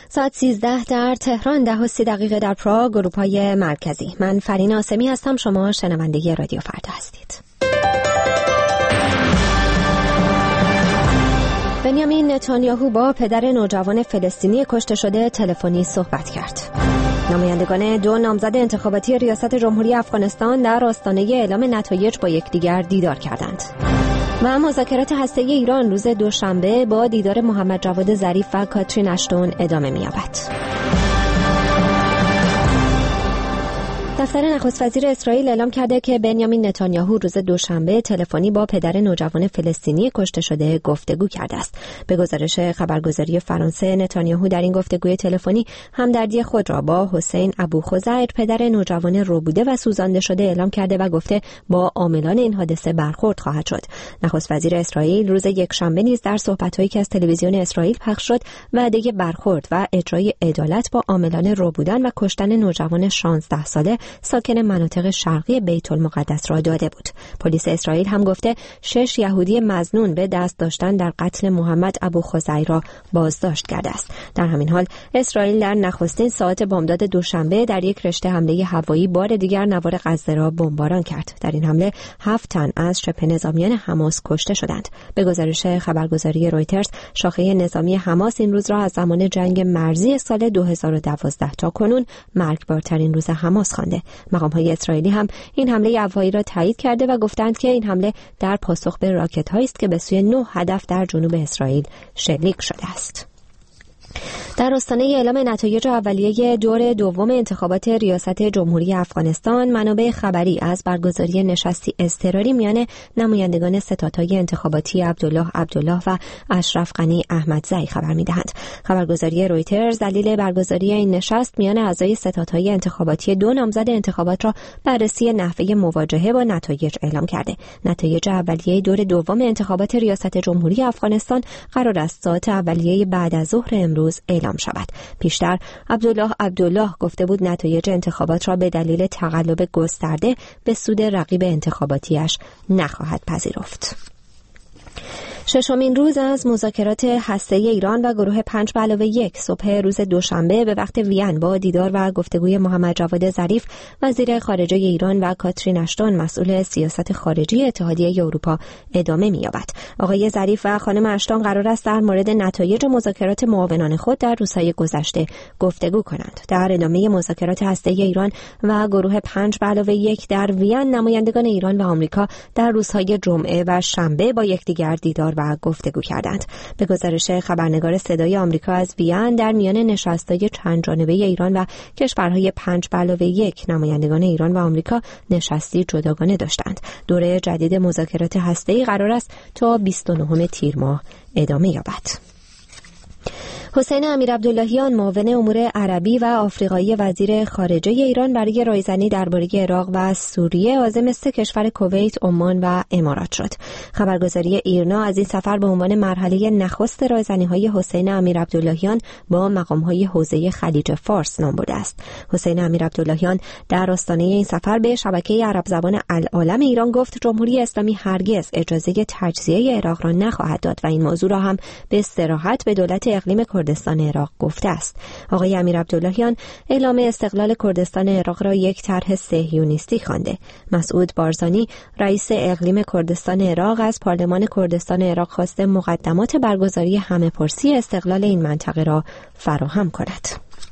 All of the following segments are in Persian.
ساعت 13 در تهران، 10:30 در پراگ، اروپای مرکزی. من فرین آسمی هستم. شما شنونده رادیو فردا هستید. بنیامین نتانیاهو با پدر نوجوان فلسطینی کشته شده تلفنی صحبت کرد. نمایندگان دو نامزد انتخاباتی ریاست جمهوری افغانستان در آستانه اعلام نتایج با یکدیگر دیدار کردند. و مذاکرات هسته‌ای ایران روز دوشنبه با دیدار محمد جواد ظریف و کاترین اشتون ادامه می‌یابد. دفتر نخست وزیر اسرائیل اعلام کرده که بنیامین نتانیاهو روز دوشنبه تلفنی با پدر نوجوان فلسطینی کشته شده گفتگو کرده است. به گزارش خبرگزاری فرانسه، نتانیاهو در این گفتگوی تلفنی همدردی خود را با حسین ابوخزیر، پدر نوجوان ربوده و سوزانده شده، اعلام کرده و گفته با عاملان این حادثه برخورد خواهد شد. نخست وزیر اسرائیل روز یکشنبه نیز در صحبت‌هایی که از تلویزیون اسرائیل پخش شد، وعده برخورد و اجرای عدالت با عاملان ربودن و کشتن نوجوان 16 ساله ساکن مناطق شرقی بیت المقدس را داده بود. پلیس اسرائیل هم گفته 6 یهودی مظنون به دست داشتن در قتل محمد ابوخزیر را بازداشت کرده است. در همین حال اسرائیل در نخستین ساعات بامداد دوشنبه در یک رشته حمله هوایی بار دیگر نوار غزه را بمباران کرد. در این حمله 7 تن از شبه نظامیان حماس کشته شدند. به گزارش خبرگزاری رویترز، شاخه نظامی حماس این روز را از زمان جنگ مرزی سال 2012 تا کنون مرگبارترین روز حماس خوانده. مقام‌های اسرائیلی هم این حمله هوایی را تایید کرده و گفتند که این حمله در پاسخ به راکت‌هایی است که به سوی 9 هدف در جنوب اسرائیل شلیک شده است. در آستانه اعلام نتایج اولیه دور دوم انتخابات ریاست جمهوری افغانستان، منابع خبری از برگزاری نشستی اضطراری میان نمایندگان ستادهای انتخاباتی عبدالله و اشرف غنی احمدزئی خبر می‌دهند. خبرگزاری رویترز دلیل برگزاری این نشست میان اعضای ستادهای انتخاباتی دو نامزد انتخابات را بررسی نحوه مواجهه با نتایج اعلام کرده. نتایج اولیه دور دوم انتخابات ریاست جمهوری افغانستان قرار است ساعت اولیه بعد از ظهر امروز اعلام شود. پیشتر عبدالله گفته بود نتایج انتخابات را به دلیل تقلب گسترده به سود رقیب انتخاباتیش نخواهد پذیرفت. ششمین روز از مذاکرات هسته‌ای ایران و گروه 5+1 صبح روز دوشنبه به وقت وین با دیدار و گفتگوی محمد جواد ظریف وزیر خارجه ایران و کاترین اشتون مسئول سیاست خارجی اتحادیه اروپا ادامه می‌یابد. آقای ظریف و خانم اشتون قرار است در مورد نتایج مذاکرات معاونان خود در روزهای گذشته گفتگو کنند. در ادامه مذاکرات هسته‌ای ایران و گروه 5+1 در وین، نمایندگان ایران و آمریکا در روزهای جمعه و شنبه با یکدیگر دیدار و گفتگو کردند. به گزارش خبرنگار صدای آمریکا از وین، در میان نشست‌های چند جانبه ایران و کشورهای 5+1 نمایندگان ایران و آمریکا نشستی جداگانه داشتند. دوره جدید مذاکرات هسته‌ای قرار است تا 29 تیر ماه ادامه یابد. حسین امیرعبداللهیان، معاون امور عربی و آفریقایی وزیر خارجه ایران، برای رایزنی درباره عراق و سوریه عازم 3 کشور کویت، عمان و امارات شد. خبرگزاری ایرنا از این سفر به عنوان مرحله نخست رایزنی‌های حسین امیرعبداللهیان با مقام‌های حوزه خلیج فارس نام برده است. حسین امیرعبداللهیان در آستانه این سفر به شبکه عرب زبان العالم ایران گفت جمهوری اسلامی هرگز اجازه تجزیه عراق را نخواهد داد و این موضوع را هم به صراحت به دولت اقلیم کردستان عراق گفته است. آقای امیرعبداللهیان اعلام استقلال کردستان عراق را یک طرح صهیونیستی خوانده. مسعود بارزانی، رئیس اقلیم کردستان عراق، از پارلمان کردستان عراق خواسته مقدمات برگزاری همه‌پرسی استقلال این منطقه را فراهم کند.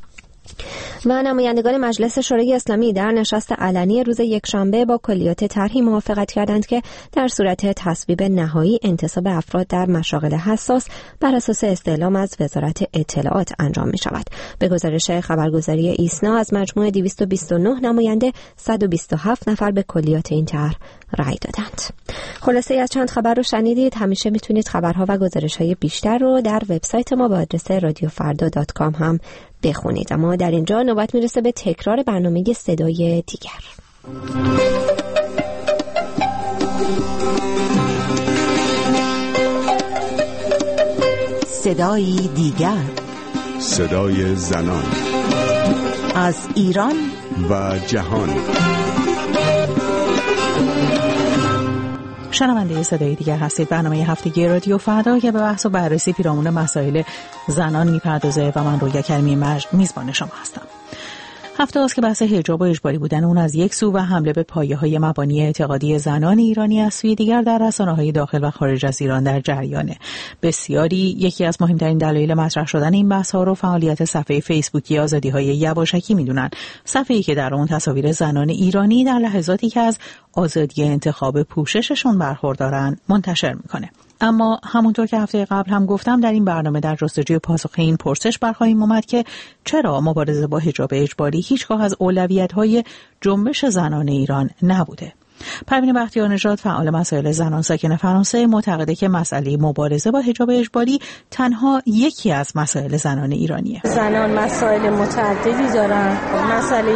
و نمایندگان مجلس شورای اسلامی در نشست علنی روز یکشنبه با کلیات طرحی موافقت کردند که در صورت تصویب نهایی انتصاب افراد در مشاغل حساس بر اساس استعلام از وزارت اطلاعات انجام می شود. به گزارش خبرگزاری ایسنا، از مجموع 229 نماینده 127 نفر به کلیات این طرح رأی دادند. خلاصه از چند خبر رو شنیدید. همیشه میتونید خبرها و گزارش‌های بیشتر رو در وبسایت ما با آدرس radiofarda.com هم بخونید. اما در اینجا نوبت میرسه به تکرار برنامه صدای دیگر. صدای دیگر، صدای زنان از ایران و جهان. شنونده صدای دیگر هستید. برنامه هفتگی رادیو فردا که به بحث و بررسی پیرامون مسائل زنان میپردازه و من رویا کریمی میزبان شما هستم. هفته است که بحث حجاب و اجباری بودن اون از یک سو و حمله به پایه‌های مبانی اعتقادی زنان ایرانی از سوی دیگر در رسانه‌های داخل و خارج از ایران در جریانه. بسیاری یکی از مهمترین دلایل مطرح شدن این بحث‌ها رو فعالیت صفحه فیسبوکی آزادی‌های یواشکی می‌دونن. صفحه‌ای که در اون تصاویر زنان ایرانی در لحظاتی که از آزادی انتخاب پوشششون برخوردارن منتشر می‌کنه. اما همونطور که هفته قبل هم گفتم در این برنامه در جستجوی پاسخ این پرسش برخواهیم اومد که چرا مبارزه با حجاب اجباری هیچگاه از اولویت‌های جنبش زنان ایران نبوده. پروین بختیارنژاد فعال مسائل زنان ساکن فرانسه معتقده که مسئله مبارزه با حجاب اجباری تنها یکی از مسائل زنان ایرانیه. زنان مسائل متعددی دارن، مسئله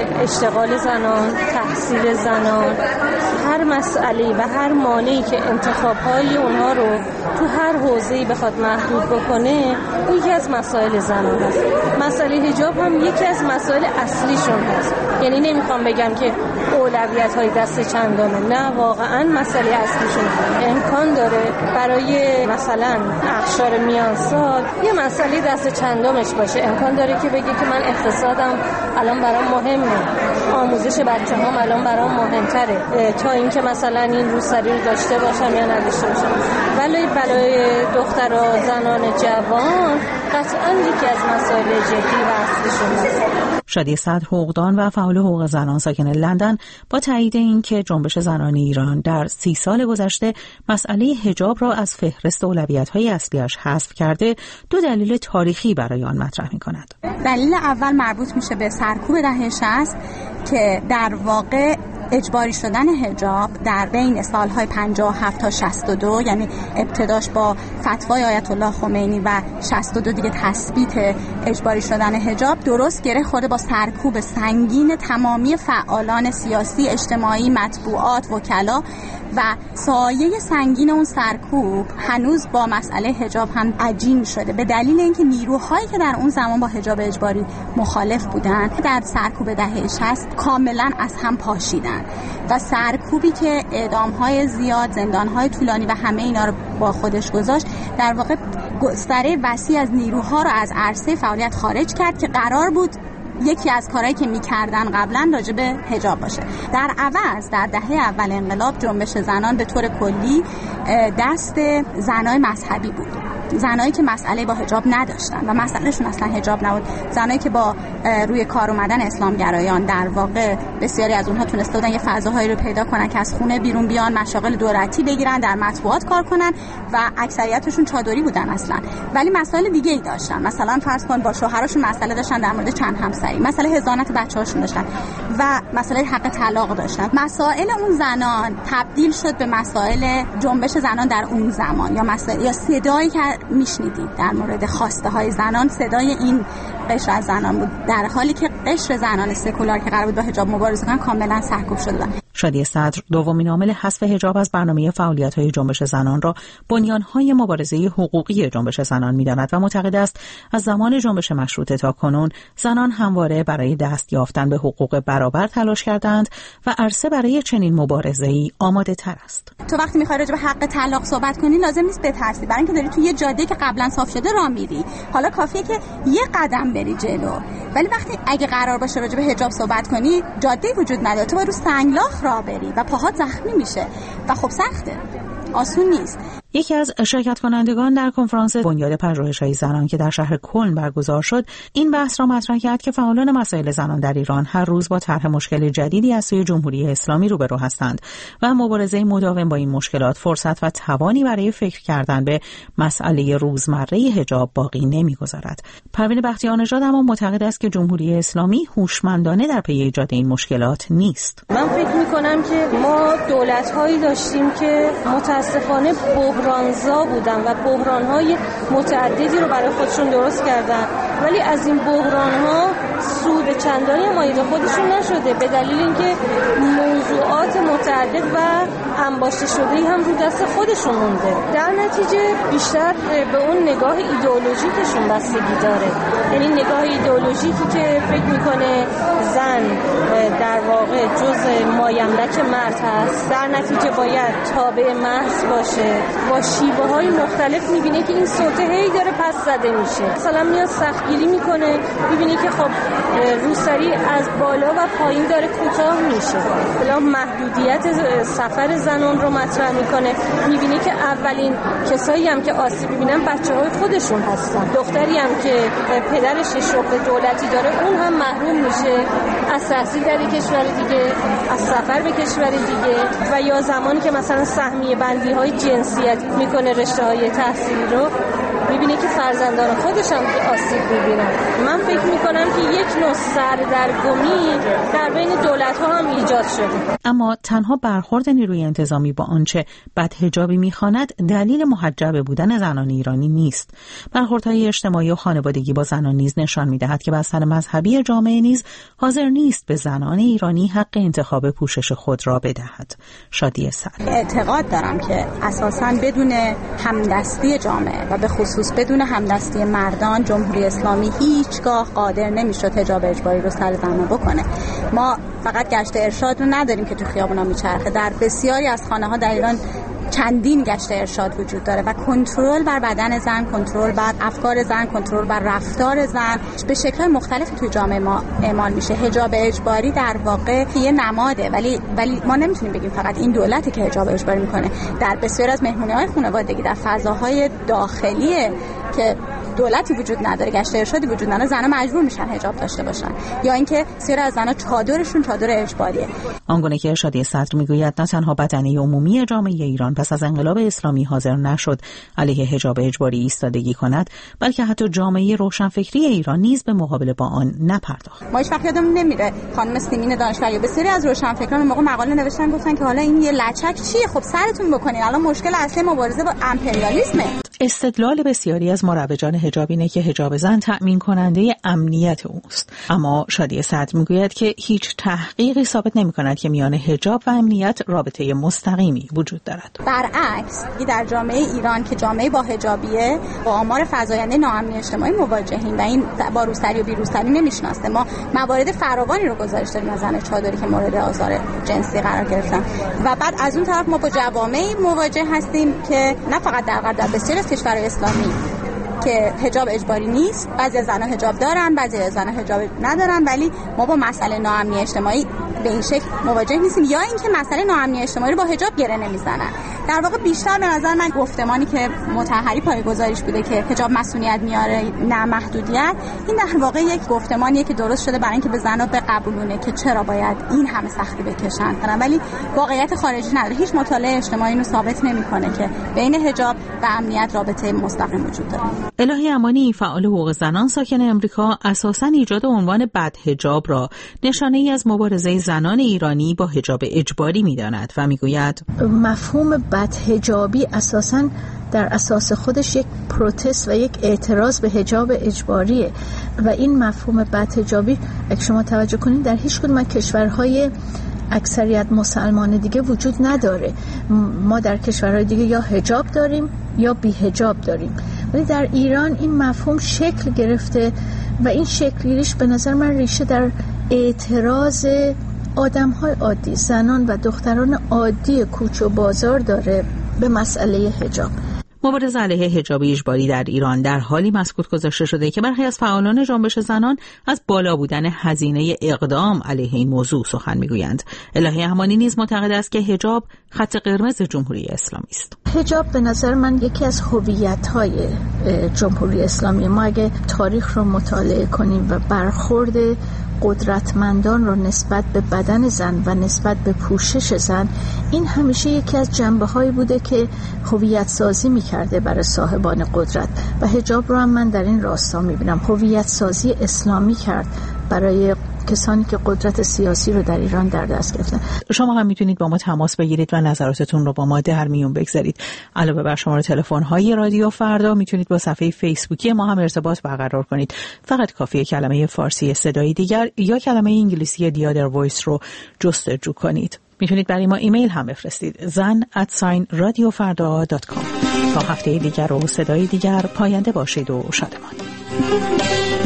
اشتغال زنان، تحصیل زنان، هر مسئله و هر مانعی که انتخاب‌های اونها رو تو هر حوزه‌ای بخواد محدود بکنه، اون یکی از مسائل زنان هست. مسئله حجاب هم یکی از مسائل اصلیشون هست. یعنی نمیخوام بگم که اولویت‌های دست چندانه، نه، واقعا مسئله اصلیشون امکان داره برای مثلا اقشار میان سال یه مسئله دست چندمش باشه. امکان داره که بگه که من اقتصادم الان برام مهمه، آموزش بچه‌هام الان برام مهمتره تا اینکه مثلا این روسری رو داشته باشم یا نداشته باشم. ولی برای دخترها، زنان جوان قطعا یکی از مسائل جدی و اصلیشون هست. شادی صدر حقوقدان و فعال حقوق زنان ساکن لندن با تایید این که جنبش زنان ایران در 30 سال گذشته مسئله حجاب را از فهرست اولویت‌های اصلیش حذف کرده، 2 دلیل تاریخی برای آن مطرح می‌کند. دلیل اول مربوط میشه به سرکوب دهه 60 که در واقع اجباری شدن حجاب در بین سالهای 57 تا 62، یعنی ابتداش با فتوای آیت الله خمینی و 62 دیگه تثبیت اجباری شدن حجاب، درست گره خورده با سرکوب سنگین تمامی فعالان سیاسی، اجتماعی، مطبوعات، وکلا و سایه سنگین اون سرکوب هنوز با مسئله حجاب هم عجین شده به دلیل اینکه نیروهایی که در اون زمان با حجاب اجباری مخالف بودن در سرکوب دهه 60 کاملا از هم پاشیدن و سرکوبی که اعدام‌های زیاد، زندان‌های طولانی و همه اینا رو با خودش گذاشت، در واقع گستره وسیع از نیروها رو از عرصه فعالیت خارج کرد که قرار بود یکی از کارهایی که می‌کردن قبلا راجع به حجاب باشه. در عوض در دهه اول انقلاب جنبش زنان به طور کلی دست زنای مذهبی بود، زنایی که مسئله با حجاب نداشتن و مسئلهشون اصلا حجاب نبود، زنایی که با روی کار اومدن اسلامگرایان در واقع بسیاری از اونها تونسته بودن یه فضاهایی رو پیدا کنن که از خونه بیرون بیان، مشاغل دولتی بگیرن، در مطبوعات کار کنن و اکثریتشون چادری بودن اصلا، ولی مسائل دیگه ای داشتن. مثلا فرض کن با شوهرشون مسئله داشتن در مورد چند همسری، مسئله حضانت بچه‌هاشون داشتن و مسئله حق طلاق داشتن. مسائل اون زنان تبدیل شد به مسائل جنبش زنان در اون زمان، یا مسائل یا صدایی که میشنیدید در مورد خواسته های زنان صدای این قشر از زنان بود، در حالی که قشر زنان سکولار که قرار بود با حجاب مبارزه کنن کاملا سرکوب شده بودن. شادی صدر دومین عامل حذف حجاب از برنامه فعالیت‌های جنبش زنان را بنیان‌های مبارزه حقوقی جنبش زنان می‌داند و معتقد است از زمان جنبش مشروطه تا کنون زنان همواره برای دست یافتن به حقوق برابر تلاش کردند و عرصه برای چنین مبارزه‌ای آماده‌تر است. تو وقتی می‌خوای راجع به حق طلاق صحبت کنی لازم نیست بترسی، برای اینکه داری تو یه جاده که قبلا صاف شده راه میری، حالا کافیه که یه قدم بری جلو. ولی وقتی اگه قرار باشه راجع به حجاب صحبت کنی، جاده‌ای وجود نداره، تو باید رو سنگلاخ راه بری و پاهات زخمی میشه و خب سخته، آسون نیست. یکی از شرکت کنندگان در کنفرانس بنیاد پژوهش‌های زنان که در شهر کلن برگزار شد، این بحث را مطرح کرد که فعالان مسائل زنان در ایران هر روز با طرح مشکل جدیدی از سوی جمهوری اسلامی روبرو هستند و مبارزه مداوم با این مشکلات فرصت و توانی برای فکر کردن به مسئله روزمره حجاب باقی نمی‌گذارد. پروین بختیارنژاد اما معتقد است که جمهوری اسلامی هوشمندانه در پی ایجاد این مشکلات نیست. من فکر می‌کنم که ما دولت‌هایی داشتیم که متأسفانه بحرانزا بودن و بحران‌های متعددی رو برای خودشون درست کردن ولی از این بحران‌ها سود چندانی هم عاید خودشون نشده، به دلیل اینکه موضوعات متعدد و انباشته شده‌ای هم رو دست خودشون مونده. در نتیجه بیشتر به اون نگاه ایدئولوژیکشون بستگی داره، یعنی نگاه ایدئولوژیکی که فکر میکنه زن در واقع جز مایملک مرد هست، در نتیجه باید تابع محض باشه. با شیوه های مختلف میبینه که این سلطه هی داره پس زده میشه. مثلا میاد سختگیری میکنه، میبینه که خب روسری از بالا و پایین داره کوتاه میشه. بلا محدودیت سفر زنان رو مطرح میکنه، میبینه که اولین کسایی هم که آسیب میبینن بچه‌های خودشون هستن. دختری هم که پدرش شغل دولتی داره اون هم محروم میشه از تحصیل در کشور دیگه، از سفر به کشور دیگه، و یا زمانی که مثلا سهمیه بندی های جنسیت میکنه رشته های تحصیلی رو، میبینه که فرزندان خودش هم آسیب میبینن. من فکر میکنم که یک نوع سردرگمی در بین دولت ها هم ایجاد شده. اما تنها برخورد نیروی انتظامی با آنچه بدحجابی میخواند دلیل محجب بودن زنان ایرانی نیست. برخوردهای اجتماعی و خانوادگی با زنان نیز نشان میدهد که بستر مذهبی جامعه نیز حاضر نیست به زنان ایرانی حق انتخاب پوشش خود را بدهد. شادی صدر: اعتقاد دارم که اساساً بدون همدستی جامعه و به خصوص بدون همدستی مردان، جمهوری اسلامی هیچگاه قادر نمیشد حجاب اجباری رو سر زنان بکنه. ما فقط گشت ارشاد رو نداریم که تو خیابونا میچرخه، در بسیاری از خانه‌ها در ایران چندین گشت ارشاد وجود داره و کنترل بر بدن زن، کنترل بر افکار زن، کنترل بر رفتار زن به شکل مختلفی توی جامعه ما اعمال میشه. حجاب اجباری در واقع یه نماده، ولی ما نمیتونیم بگیم فقط این دولتی که حجاب اجباری میکنه. در بسیار از مهمونی‌های خانوادگی، در فضاهای داخلی که دولتی وجود نداره، گشت ارشادی وجود نداره، زن‌ها مجبور میشن حجاب داشته باشن، یا اینکه بسیار از زن‌ها چادرشون چادر اجباریه. آنگونه که شادی صدر میگوید نه تنها بدنه عمومی جامعه ایران پس از انقلاب اسلامی حاضر نشد علیه حجاب اجباری ایستادگی کند، بلکه حتی جامعه روشنفکری ایران نیز به مقابله با آن نپرداخت. ما هیچ وقت یادمون نمیره خانم سیمین دانشور یا بسیاری از روشنفکران موقع مقاله نوشتن، گفتن که حالا این یه لچک چیه، خب سرتون بکنین، الان مشکل اصلی مبارزه با امپریالیسمه. استدلال بسیاری از مروجان حجاب اینه که حجاب زن تأمین کننده امنیت اوست، اما شادی صدر میگوید که هیچ تحقیقی ثابت نمی‌کند که میان حجاب و امنیت رابطه مستقیمی وجود دارد. برعکس، در جامعه ایران که جامعه با حجابیه با آمار فزاینده ناامنی اجتماعی مواجهیم و این با روسری و بیروسری نمیشناسه. ما موارد فراوانی رو گزارش داریم از زن چادری که مورد آزار جنسی قرار گرفتن و بعد از اون طرف ما با جوامعی مواجه هستیم که نه فقط در بسیاری از کشورهای اسلامی که حجاب اجباری نیست، بعضی زن‌ها حجاب دارن، بعضی زن‌ها حجاب ندارن، ولی ما با مسئله ناامنی اجتماعی به این شکل مواجه نیستیم، یا اینکه مسئله ناامنی اجتماعی رو با حجاب گره نمیزنن. در واقع بیشتر به نظر من گفتمانی که مطهری پایه‌گذاریش بوده که حجاب مسئولیت میاره نه محدودیت، این در واقع یک گفتمانیه که درست شده برای اینکه به زن‌ها بقبولونه که چرا باید این همه سختی بکشن، ولی واقعیت خارجی نداره. هیچ مطالعه اجتماعی رو ثابت نمی‌کنه که بین حجاب و امنیت رابطه مستقیم وجود داره. الهی امانی، فعال حقوق زنان ساکن امریکا، اساساً ایجاد عنوان بدحجاب را نشانه‌ای از مبارزه زنان ایرانی با حجاب اجباری می‌داند و می‌گوید مفهوم بدحجابی اساساً در اساس خودش یک پروتست و یک اعتراض به حجاب اجباریه و این مفهوم بدحجابی اگه شما توجه کنید در هیچ کدوم از کشورهای اکثریت مسلمان دیگه وجود نداره. ما در کشورهای دیگه یا حجاب داریم یا بی حجاب داریم، ولی در ایران این مفهوم شکل گرفته و این شکلیش به نظر من ریشه در اعتراض آدم‌های عادی، زنان و دختران عادی کوچه و بازار داره به مسئله حجاب. مبارزه علیه حجاب اجباری در ایران در حالی مسکوت گذاشته شده که برخی از فعالان جنبش زنان از بالا بودن هزینه اقدام علیه این موضوع سخن میگویند. الهی امانی نیز معتقد است که حجاب خط قرمز جمهوری اسلامی است. حجاب به نظر من یکی از هویت‌های جمهوری اسلامی. ما اگه تاریخ رو مطالعه کنیم و برخورد قدرتمندان رو نسبت به بدن زن و نسبت به پوشش زن، این همیشه یکی از جنبه‌هایی بوده که هویت سازی می‌کرده برای صاحبان قدرت و حجاب رو هم من در این راستا می‌بینم. هویت سازی اسلامی کرد برای کسانی که قدرت سیاسی رو در ایران در دست گرفتن. شما هم میتونید با ما تماس بگیرید و نظراتتون رو با ما در میون بگذارید. علاوه بر شماره تلفن های رادیو فردا میتونید با صفحه فیسبوکی ما هم ارتباط برقرار کنید. فقط کافیه کلمه فارسی صدای دیگر یا کلمه انگلیسی The Other Voice رو جستجو کنید. میتونید برای ما ایمیل هم بفرستید zan@radiofarda.com. تا هفته دیگر و صدای دیگر، پاینده باشید و شادمان.